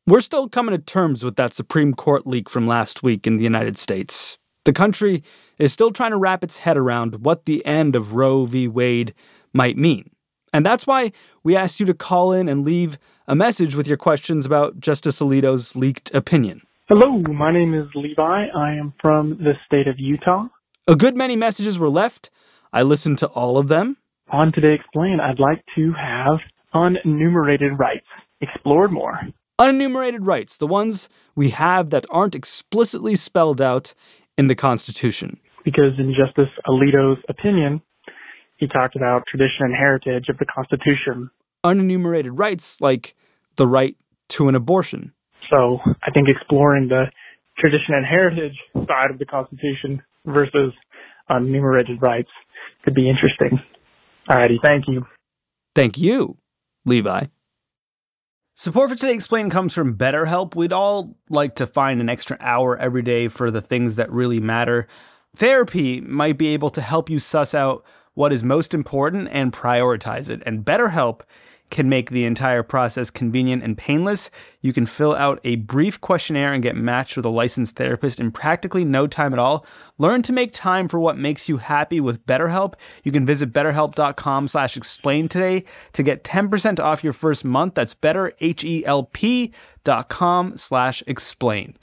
We're still coming to terms with that Supreme Court leak from last week in the United States. The country is still trying to wrap its head around what the end of Roe v. Wade might mean. And that's why we asked you to call in and leave a message with your questions about Justice Alito's leaked opinion. Hello, my name is Levi. I am from the state of Utah. A good many messages were left. I listened to all of them. On Today Explained, I'd like to have unenumerated rights explored more. Unenumerated rights, the ones we have that aren't explicitly spelled out in the Constitution. Because in Justice Alito's opinion, he talked about tradition and heritage of the Constitution. Unenumerated rights like the right to an abortion. So I think exploring the tradition and heritage side of the Constitution versus unenumerated rights could be interesting. Alrighty, thank you. Thank you, Levi. Support for Today Explained comes from BetterHelp. We'd all like to find an extra hour every day for the things that really matter. Therapy might be able to help you suss out what is most important and prioritize it. And BetterHelp can make the entire process convenient and painless. You can fill out a brief questionnaire and get matched with a licensed therapist in practically no time at all. Learn to make time for what makes you happy with BetterHelp. You can visit betterhelp.com/explain today to get 10% off your first month. That's betterhelp.com/explained.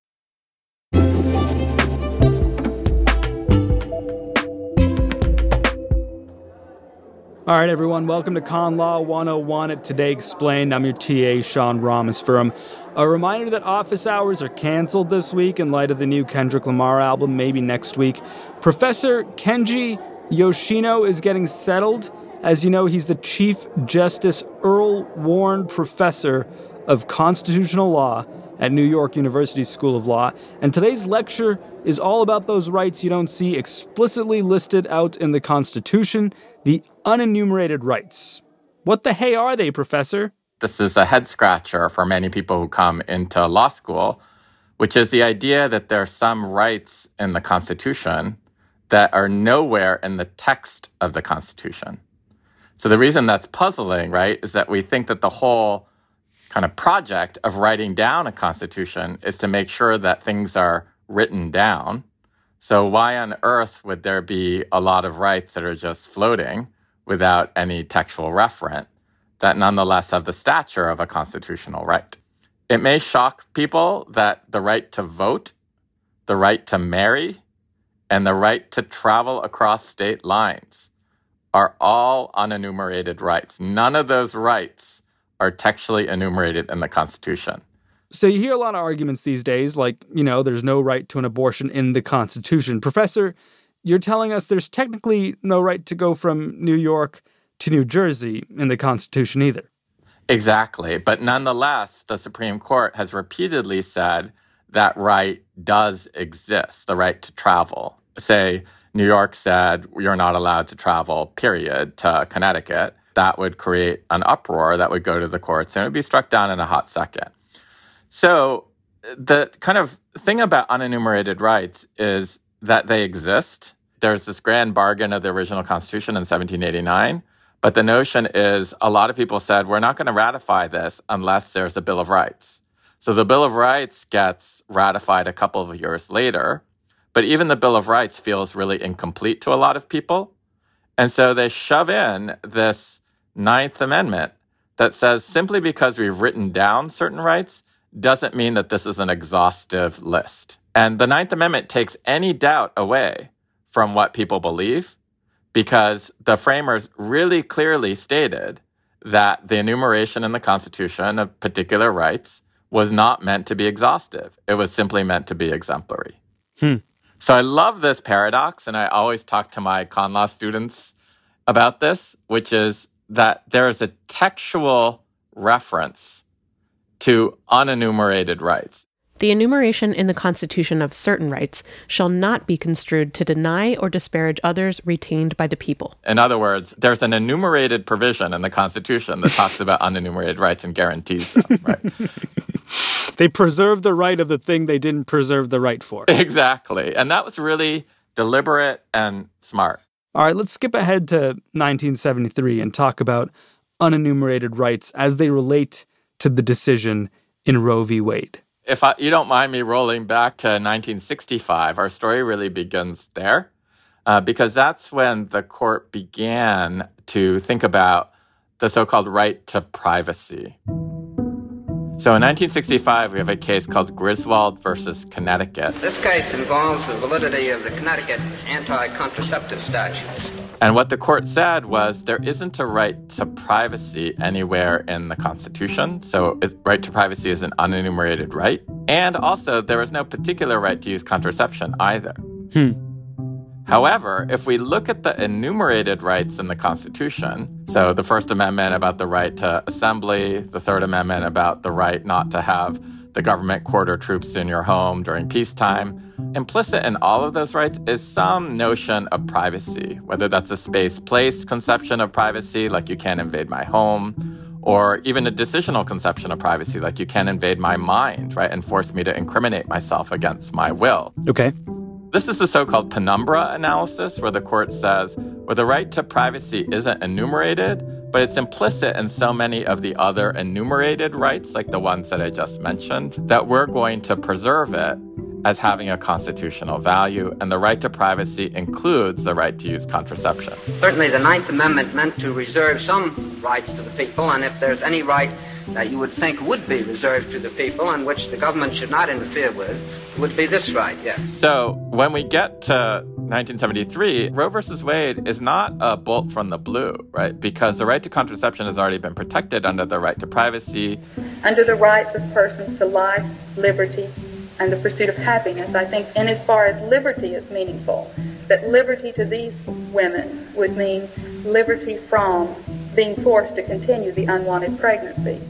All right, everyone, welcome to Con Law 101 at Today Explained. I'm your TA, Sean Rameswaram. A reminder that office hours are canceled this week in light of the new Kendrick Lamar album, maybe next week. Professor Kenji Yoshino is getting settled. As you know, he's the Chief Justice Earl Warren Professor of Constitutional Law at New York University School of Law. And today's lecture is all about those rights you don't see explicitly listed out in the Constitution, the unenumerated rights. What the hey are they, Professor? This is a head-scratcher for many people who come into law school, which is the idea that there are some rights in the Constitution that are nowhere in the text of the Constitution. So the reason that's puzzling, right, is that we think that the whole kind of project of writing down a Constitution is to make sure that things are written down. So why on earth would there be a lot of rights that are just floating without any textual referent that nonetheless have the stature of a constitutional right? It may shock people that the right to vote, the right to marry, and the right to travel across state lines are all unenumerated rights. None of those rights are textually enumerated in the Constitution. So you hear a lot of arguments these days, like, there's no right to an abortion in the Constitution. Professor, you're telling us there's technically no right to go from New York to New Jersey in the Constitution either. Exactly. But nonetheless, the Supreme Court has repeatedly said that right does exist, the right to travel. Say, New York said you're not allowed to travel, period, to Connecticut. That would create an uproar that would go to the courts and it would be struck down in a hot second. So the kind of thing about unenumerated rights is that they exist. There's this grand bargain of the original Constitution in 1789. But the notion is a lot of people said, we're not going to ratify this unless there's a Bill of Rights. So the Bill of Rights gets ratified a couple of years later. But even the Bill of Rights feels really incomplete to a lot of people. And so they shove in this Ninth Amendment that says simply because we've written down certain rights doesn't mean that this is an exhaustive list. And the Ninth Amendment takes any doubt away from what people believe because the framers really clearly stated that the enumeration in the Constitution of particular rights was not meant to be exhaustive. It was simply meant to be exemplary. So I love this paradox, and I always talk to my con law students about this, which is that there is a textual reference to unenumerated rights. The enumeration in the Constitution of certain rights shall not be construed to deny or disparage others retained by the people. In other words, there's an enumerated provision in the Constitution that talks about unenumerated rights and guarantees them, right? They preserve the right of the thing they didn't preserve the right for. Exactly. And that was really deliberate and smart. All right, let's skip ahead to 1973 and talk about unenumerated rights as they relate to the decision in Roe v. Wade? If you don't mind me rolling back to 1965, our story really begins there, because that's when the court began to think about the so-called right to privacy. So in 1965, we have a case called Griswold versus Connecticut. This case involves the validity of the Connecticut anti-contraceptive statutes. And what the court said was there isn't a right to privacy anywhere in the Constitution. So right to privacy is an unenumerated right. And also, there is no particular right to use contraception either. However, if we look at the enumerated rights in the Constitution, so the First Amendment about the right to assembly, the Third Amendment about the right not to have the government quarter troops in your home during peacetime, implicit in all of those rights is some notion of privacy, whether that's a space-place conception of privacy, like you can't invade my home, or even a decisional conception of privacy, like you can't invade my mind, right, and force me to incriminate myself against my will. Okay. This is the so-called penumbra analysis, where the court says, well, the right to privacy isn't enumerated, but it's implicit in so many of the other enumerated rights, like the ones that I just mentioned, that we're going to preserve it as having a constitutional value, and the right to privacy includes the right to use contraception. Certainly the Ninth Amendment meant to reserve some rights to the people, and if there's any right that you would think would be reserved to the people and which the government should not interfere with, would be this right, yeah. So when we get to 1973, Roe versus Wade is not a bolt from the blue, right? Because the right to contraception has already been protected under the right to privacy. Under the rights of persons to life, liberty, and the pursuit of happiness, I think, and as far as liberty is meaningful, that liberty to these women would mean liberty from being forced to continue the unwanted pregnancy.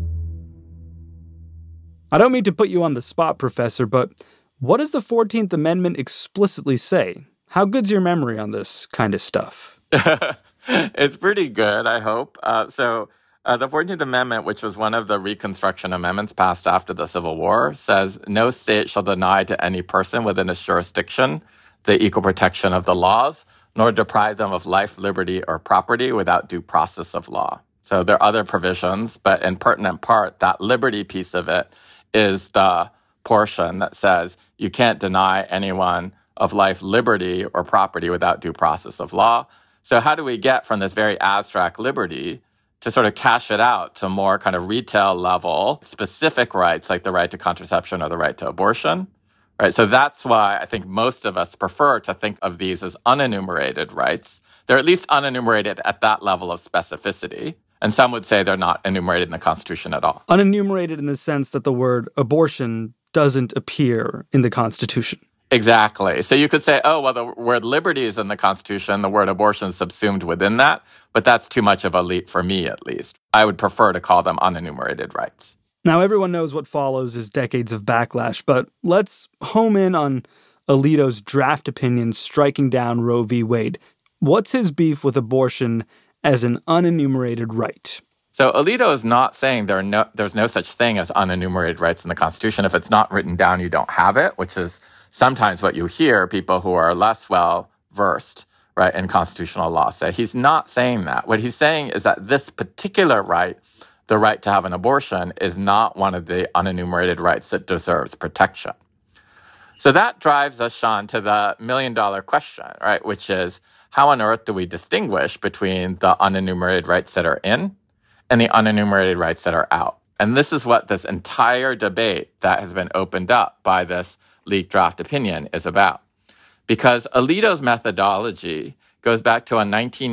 I don't mean to put you on the spot, Professor, but what does the 14th Amendment explicitly say? How good's your memory on this kind of stuff? It's pretty good, I hope. The 14th Amendment, which was one of the Reconstruction Amendments passed after the Civil War, says no state shall deny to any person within its jurisdiction the equal protection of the laws, nor deprive them of life, liberty, or property without due process of law. So there are other provisions, but in pertinent part, that liberty piece of it is the portion that says you can't deny anyone of life, liberty, or property without due process of law. So how do we get from this very abstract liberty to sort of cash it out to more kind of retail level specific rights like the right to contraception or the right to abortion? Right. So that's why I think most of us prefer to think of these as unenumerated rights. They're at least unenumerated at that level of specificity. And some would say they're not enumerated in the Constitution at all. Unenumerated in the sense that the word abortion doesn't appear in the Constitution. Exactly. So you could say, oh, well, the word liberty is in the Constitution, the word abortion is subsumed within that, but that's too much of a leap for me, at least. I would prefer to call them unenumerated rights. Now, everyone knows what follows is decades of backlash, but let's home in on Alito's draft opinion striking down Roe v. Wade. What's his beef with abortion as an unenumerated right? So Alito is not saying there's no such thing as unenumerated rights in the Constitution. If it's not written down, you don't have it, which is sometimes what you hear people who are less well-versed, right, in constitutional law say. He's not saying that. What he's saying is that this particular right, the right to have an abortion, is not one of the unenumerated rights that deserves protection. So that drives us, Sean, to the million-dollar question, right, which is, how on earth do we distinguish between the unenumerated rights that are in and the unenumerated rights that are out? And this is what this entire debate that has been opened up by this leaked draft opinion is about. Because Alito's methodology goes back to a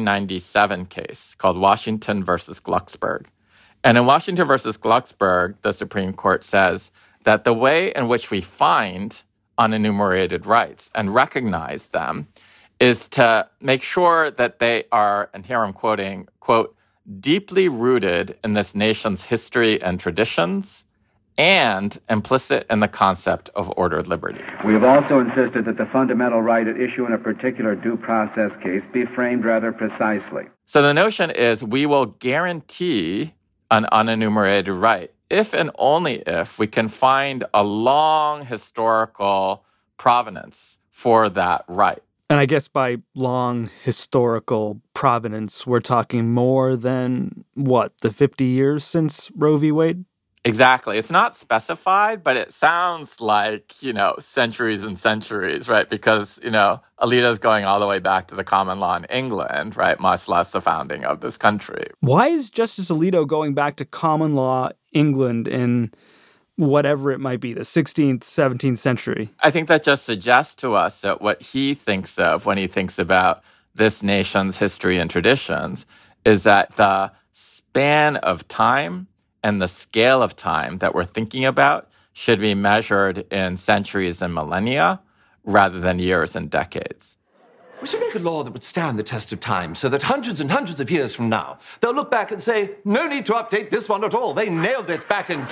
1997 case called Washington versus Glucksberg. And in Washington versus Glucksberg, the Supreme Court says that the way in which we find unenumerated rights and recognize them is to make sure that they are, and here I'm quoting, quote, deeply rooted in this nation's history and traditions and implicit in the concept of ordered liberty. We have also insisted that the fundamental right at issue in a particular due process case be framed rather precisely. So the notion is we will guarantee an unenumerated right if and only if we can find a long historical provenance for that right. And I guess by long historical provenance, we're talking more than, the 50 years since Roe v. Wade? Exactly. It's not specified, but it sounds like, centuries and centuries, right? Because, Alito's going all the way back to the common law in England, right? Much less the founding of this country. Why is Justice Alito going back to common law England in whatever it might be, the 16th, 17th century? I think that just suggests to us that what he thinks of when he thinks about this nation's history and traditions is that the span of time and the scale of time that we're thinking about should be measured in centuries and millennia rather than years and decades. We should make a law that would stand the test of time so that hundreds and hundreds of years from now, they'll look back and say, no need to update this one at all. They nailed it back in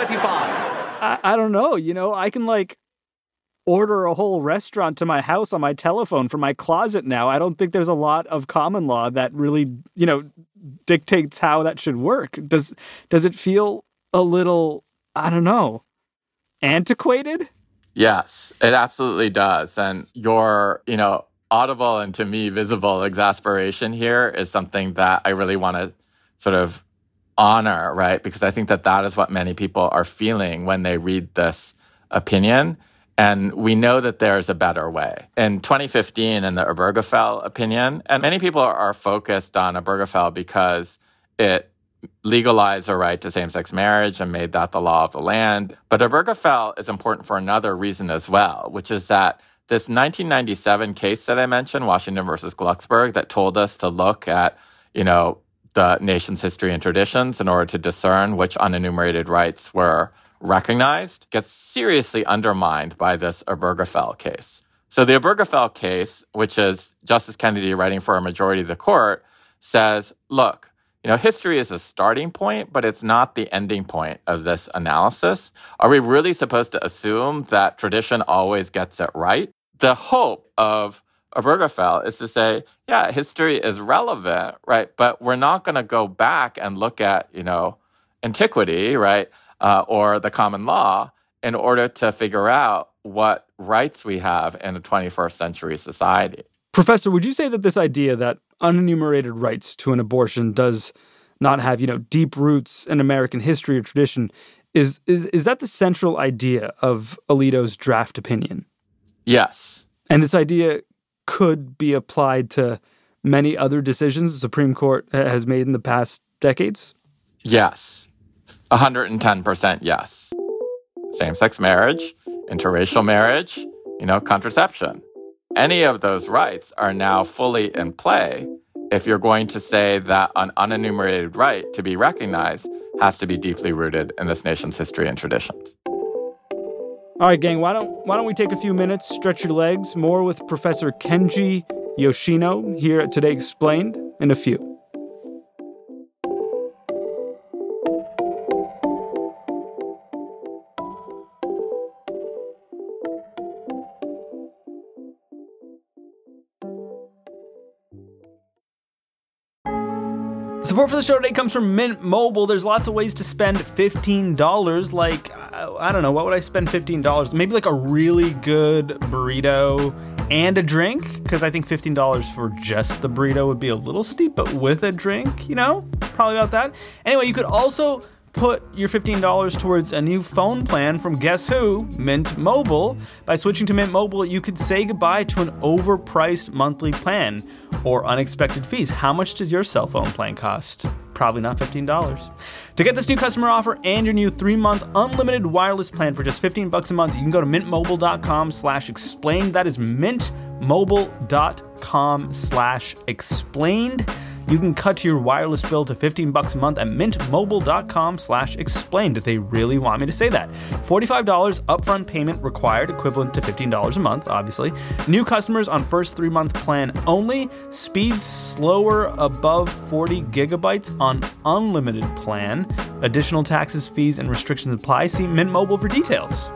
1235. I don't know. I can order a whole restaurant to my house on my telephone from my closet now. I don't think there's a lot of common law that really, dictates how that should work. Does it feel a little, I don't know, antiquated? Yes, it absolutely does. And your, audible and to me visible exasperation here is something that I really want to sort of honor, right? Because I think that is what many people are feeling when they read this opinion. And we know that there's a better way. In 2015, in the Obergefell opinion, and many people are focused on Obergefell because it legalized the right to same-sex marriage and made that the law of the land. But Obergefell is important for another reason as well, which is that this 1997 case that I mentioned, Washington versus Glucksberg, that told us to look at, the nation's history and traditions in order to discern which unenumerated rights were recognized, gets seriously undermined by this Obergefell case. So the Obergefell case, which is Justice Kennedy writing for a majority of the court, says, look, history is a starting point, but it's not the ending point of this analysis. Are we really supposed to assume that tradition always gets it right? The hope of Obergefell is to say, yeah, history is relevant, right? But we're not going to go back and look at, antiquity, right? Or the common law in order to figure out what rights we have in a 21st century society. Professor, would you say that this idea that unenumerated rights to an abortion does not have, deep roots in American history or tradition, is that the central idea of Alito's draft opinion? Yes. And this idea could be applied to many other decisions the Supreme Court has made in the past decades? Yes. 110% yes. Same-sex marriage, interracial marriage, contraception. Any of those rights are now fully in play if you're going to say that an unenumerated right to be recognized has to be deeply rooted in this nation's history and traditions. All right, gang, why don't we take a few minutes, stretch your legs, more with Professor Kenji Yoshino here at Today Explained in a few. Support for the show today comes from Mint Mobile. There's lots of ways to spend $15. Like, I don't know, what would I spend $15? Maybe like a really good burrito and a drink, because I think $15 for just the burrito would be a little steep, but with a drink, probably about that. Anyway, you could also put your $15 towards a new phone plan from guess who? Mint Mobile. By switching to Mint Mobile, you could say goodbye to an overpriced monthly plan or unexpected fees. How much does your cell phone plan cost? Probably not $15. To get this new customer offer and your new 3-month unlimited wireless plan for just $15 a month, you can go to mintmobile.com/explained. That is mintmobile.com/explained. You can cut your wireless bill to $15 a month at mintmobile.com/explained if they really want me to say that. $45 upfront payment required, equivalent to $15 a month, obviously. New customers on first 3-month plan only. Speeds slower above 40 gigabytes on unlimited plan. Additional taxes, fees, and restrictions apply. See Mint Mobile for details.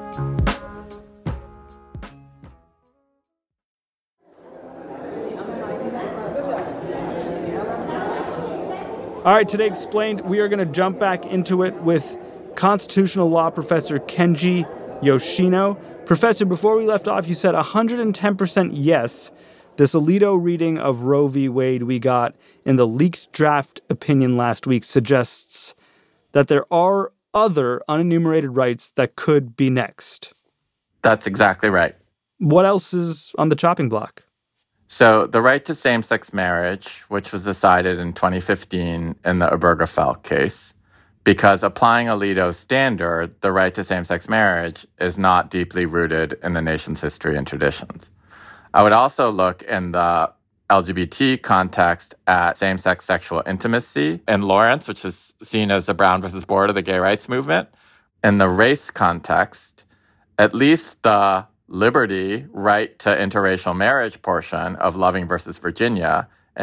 All right, Today Explained, we are going to jump back into it with constitutional law professor Kenji Yoshino. Professor, before we left off, you said 110% yes. This Alito reading of Roe v. Wade we got in the leaked draft opinion last week suggests that there are other unenumerated rights that could be next. That's exactly right. What else is on the chopping block? So the right to same-sex marriage, which was decided in 2015 in the Obergefell case, because applying Alito's standard, the right to same-sex marriage is not deeply rooted in the nation's history and traditions. I would also look in the LGBT context at same-sex sexual intimacy in Lawrence, which is seen as the Brown versus Board of the gay rights movement. In the race context, at least the liberty right to interracial marriage portion of Loving versus Virginia in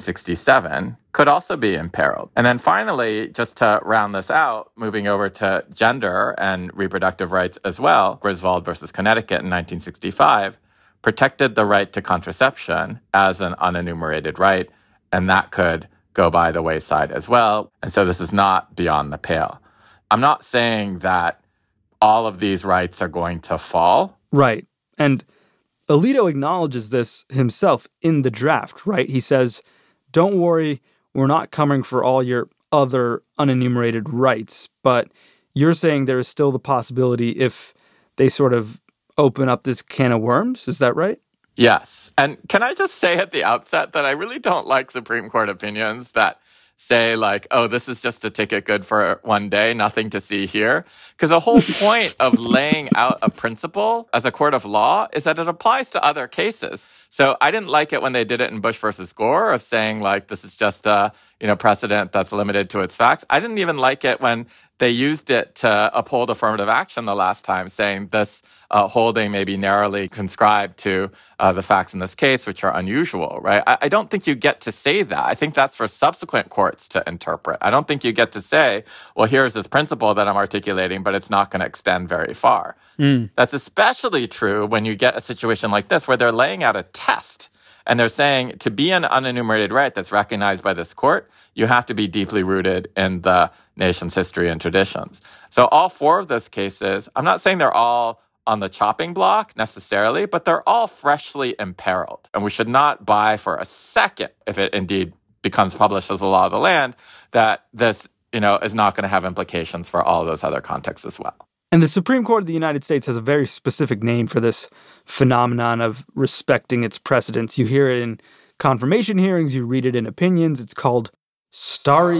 1967 could also be imperiled. And then finally, just to round this out, moving over to gender and reproductive rights as well, Griswold versus Connecticut in 1965 protected the right to contraception as an unenumerated right, and that could go by the wayside as well. And so this is not beyond the pale. I'm not saying that all of these rights are going to fall. Right. And Alito acknowledges this himself in the draft, right? He says, don't worry, we're not coming for all your other unenumerated rights, but you're saying there is still the possibility if they sort of open up this can of worms. Is that right? Yes. And can I just say at the outset that I really don't like Supreme Court opinions that say like, oh, this is just a ticket good for one day, nothing to see here. Because the whole point of laying out a principle as a court of law is that it applies to other cases. So I didn't like it when they did it in Bush versus Gore of saying like, this is just a precedent that's limited to its facts. I didn't even like it when they used it to uphold affirmative action the last time, saying this holding may be narrowly conscribed to the facts in this case, which are unusual, right? I don't think you get to say that. I think that's for subsequent courts to interpret. I don't think you get to say, well, here's this principle that I'm articulating, but it's not going to extend very far. That's especially true when you get a situation like this where they're laying out a test. And they're saying to be an unenumerated right that's recognized by this court, you have to be deeply rooted in the nation's history and traditions. So all four of those cases, I'm not saying they're all on the chopping block necessarily, but they're all freshly imperiled. And we should not buy for a second, if it indeed becomes published as a law of the land, that this, is not going to have implications for all those other contexts as well. And the Supreme Court of the United States has a very specific name for this phenomenon of respecting its precedents. You hear it in confirmation hearings, you read it in opinions. It's called stare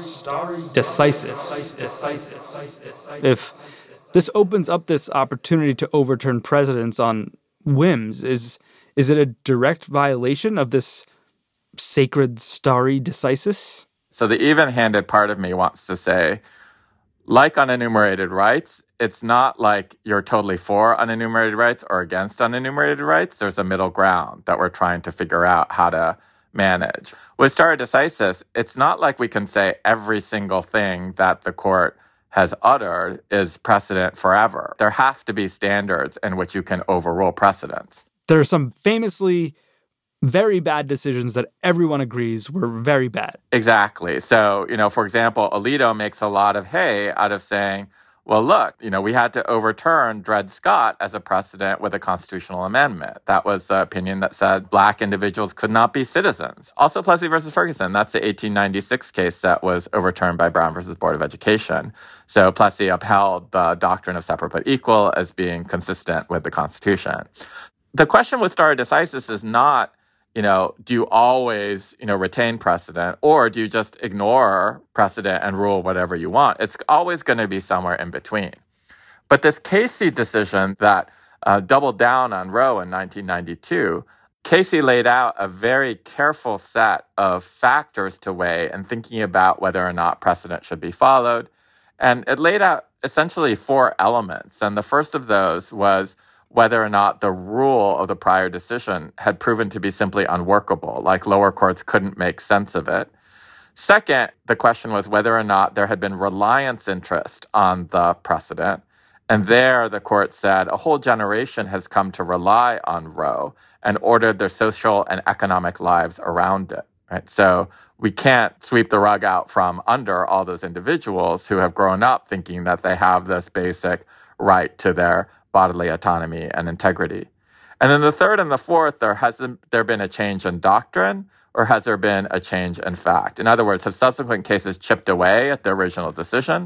decisis. If this opens up this opportunity to overturn precedents on whims, is it a direct violation of this sacred stare decisis? So the even-handed part of me wants to say, like unenumerated rights, it's not like you're totally for unenumerated rights or against unenumerated rights. There's a middle ground that we're trying to figure out how to manage. With stare decisis, it's not like we can say every single thing that the court has uttered is precedent forever. There have to be standards in which you can overrule precedents. There are some famously very bad decisions that everyone agrees were very bad. Exactly. So, for example, Alito makes a lot of hay out of saying, well, look, we had to overturn Dred Scott as a precedent with a constitutional amendment. That was the opinion that said Black individuals could not be citizens. Also, Plessy versus Ferguson, that's the 1896 case that was overturned by Brown versus Board of Education. So Plessy upheld the doctrine of separate but equal as being consistent with the Constitution. The question with stare decisis is not, do you always, retain precedent, or do you just ignore precedent and rule whatever you want? It's always going to be somewhere in between. But this Casey decision that doubled down on Roe in 1992, Casey laid out a very careful set of factors to weigh in thinking about whether or not precedent should be followed. And it laid out essentially 4 elements. And the first of those was whether or not the rule of the prior decision had proven to be simply unworkable, like lower courts couldn't make sense of it. Second, the question was whether or not there had been reliance interest on the precedent. And there, the court said, a whole generation has come to rely on Roe and ordered their social and economic lives around it. Right? So we can't sweep the rug out from under all those individuals who have grown up thinking that they have this basic right to their bodily autonomy and integrity. And then the third and the fourth, hasn't there been a change in doctrine, or has there been a change in fact? In other words, have subsequent cases chipped away at the original decision?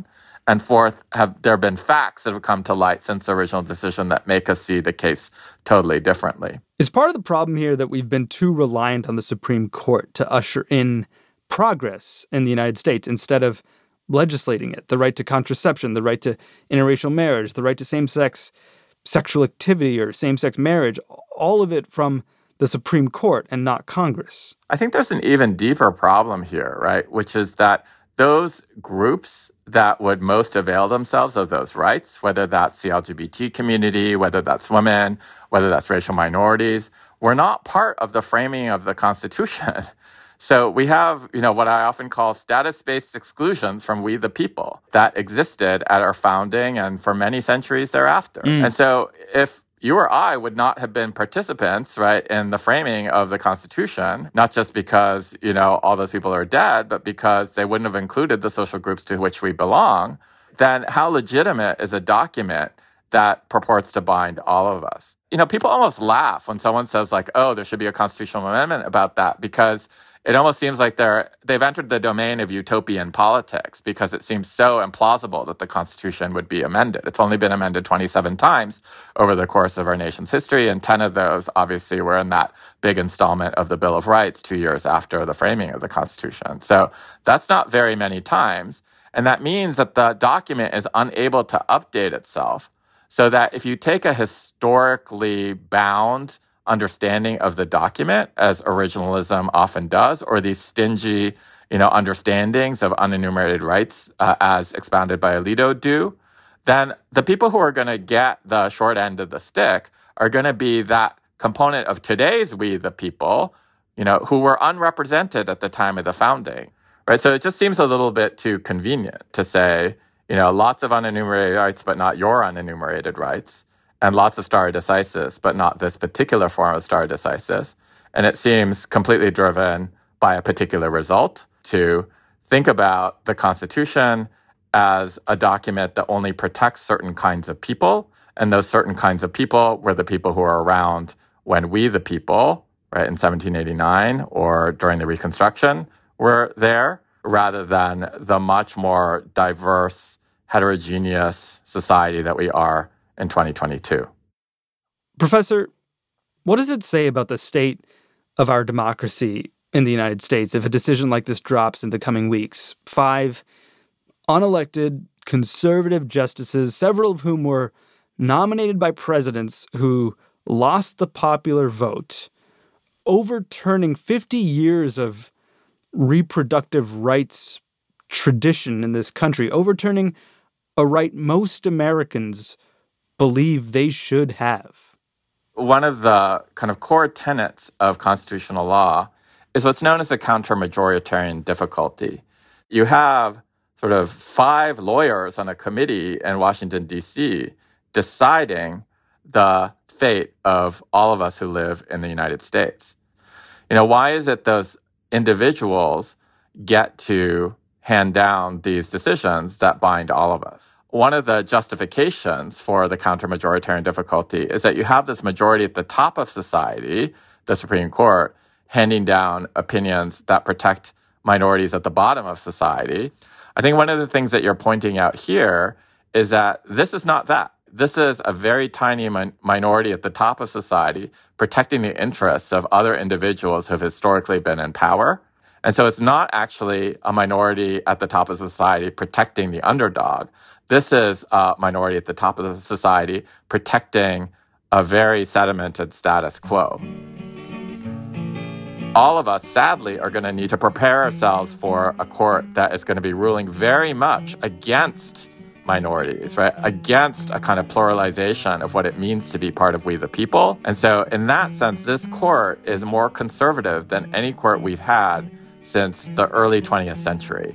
And fourth, have there been facts that have come to light since the original decision that make us see the case totally differently? Is part of the problem here that we've been too reliant on the Supreme Court to usher in progress in the United States instead of legislating it? The right to contraception, the right to interracial marriage, the right to same-sex sexual activity or same-sex marriage, all of it from the Supreme Court and not Congress. I think there's an even deeper problem here, right? Which is that those groups that would most avail themselves of those rights, whether that's the LGBT community, whether that's women, whether that's racial minorities, were not part of the framing of the Constitution. So we have, what I often call status-based exclusions from we the people that existed at our founding and for many centuries thereafter. And so if you or I would not have been participants, right, in the framing of the Constitution, not just because, all those people are dead, but because they wouldn't have included the social groups to which we belong, then how legitimate is a document that purports to bind all of us? People almost laugh when someone says like, oh, there should be a constitutional amendment about that, because it almost seems like they've entered the domain of utopian politics, because it seems so implausible that the Constitution would be amended. It's only been amended 27 times over the course of our nation's history, and 10 of those obviously were in that big installment of the Bill of Rights 2 years after the framing of the Constitution. So that's not very many times, and that means that the document is unable to update itself, so that if you take a historically bound understanding of the document, as originalism often does, or these stingy, understandings of unenumerated rights as expounded by Alito do, then the people who are going to get the short end of the stick are going to be that component of today's we the people, who were unrepresented at the time of the founding, right? So it just seems a little bit too convenient to say, lots of unenumerated rights, but not your unenumerated rights, and lots of stare decisis, but not this particular form of stare decisis. And it seems completely driven by a particular result to think about the Constitution as a document that only protects certain kinds of people. And those certain kinds of people were the people who were around when we, the people, right, in 1789 or during the Reconstruction, were there, rather than the much more diverse, heterogeneous society that we are in 2022. Professor, what does it say about the state of our democracy in the United States if a decision like this drops in the coming weeks? 5 unelected conservative justices, several of whom were nominated by presidents who lost the popular vote, overturning 50 years of reproductive rights tradition in this country, overturning a right most Americans believe they should have. One of the kind of core tenets of constitutional law is what's known as the counter-majoritarian difficulty. You have sort of 5 lawyers on a committee in Washington, D.C. deciding the fate of all of us who live in the United States. Why is it those individuals get to hand down these decisions that bind all of us? One of the justifications for the counter-majoritarian difficulty is that you have this majority at the top of society, the Supreme Court, handing down opinions that protect minorities at the bottom of society. I think one of the things that you're pointing out here is that this is not that. This is a very tiny minority at the top of society protecting the interests of other individuals who have historically been in power. And so it's not actually a minority at the top of society protecting the underdog. This is a minority at the top of the society protecting a very sedimented status quo. All of us, sadly, are going to need to prepare ourselves for a court that is going to be ruling very much against minorities, right? Against a kind of pluralization of what it means to be part of we the people. And so in that sense, this court is more conservative than any court we've had since the early 20th century.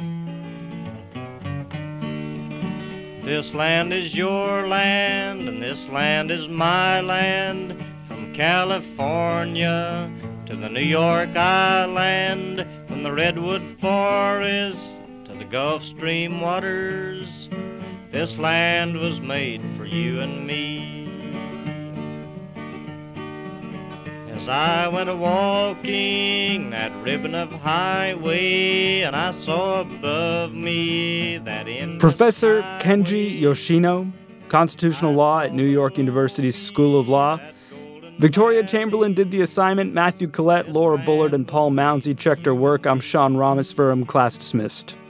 This land is your land, and this land is my land. From California to the New York Island, from the Redwood Forest to the Gulf Stream waters, this land was made for you and me. As I went a-walking that ribbon of highway, and I saw above me that in Professor Kenji Yoshino, constitutional law at New York University's School of Law. Victoria Chamberlain did the assignment. Matthew Collette, Laura Bullard, and Paul Mounsey checked her work. I'm Sean Rameswaram, class dismissed.